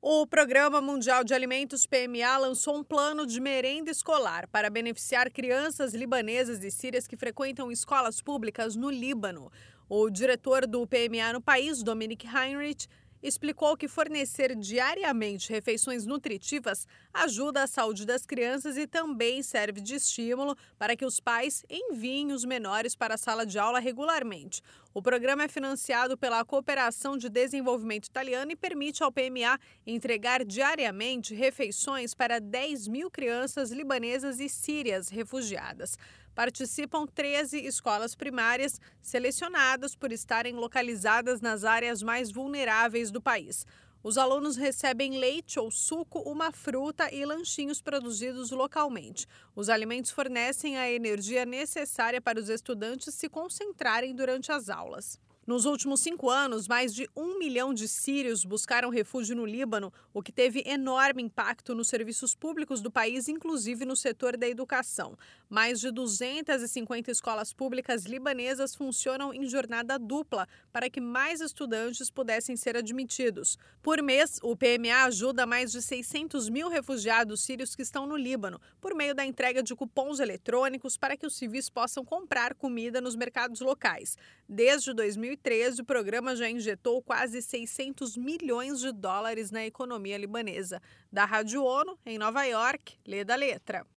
O Programa Mundial de Alimentos PMA lançou um plano de merenda escolar para beneficiar crianças libanesas e sírias que frequentam escolas públicas no Líbano. O diretor do PMA no país, Dominic Heinrich, explicou que fornecer diariamente refeições nutritivas ajuda a saúde das crianças e também serve de estímulo para que os pais enviem os menores para a sala de aula regularmente. O programa é financiado pela Cooperação de Desenvolvimento Italiana e permite ao PMA entregar diariamente refeições para 10 mil crianças libanesas e sírias refugiadas. Participam 13 escolas primárias selecionadas por estarem localizadas nas áreas mais vulneráveis do país. Os alunos recebem leite ou suco, uma fruta e lanchinhos produzidos localmente. Os alimentos fornecem a energia necessária para os estudantes se concentrarem durante as aulas. Nos últimos 5 anos, mais de 1 milhão de sírios buscaram refúgio no Líbano, o que teve enorme impacto nos serviços públicos do país, inclusive no setor da educação. Mais de 250 escolas públicas libanesas funcionam em jornada dupla para que mais estudantes pudessem ser admitidos. Por mês, o PMA ajuda mais de 600 mil refugiados sírios que estão no Líbano, por meio da entrega de cupons eletrônicos para que os civis possam comprar comida nos mercados locais. Desde 2013, o programa já injetou quase 600 milhões de dólares na economia libanesa. Da Rádio ONU, em Nova York, lê da letra.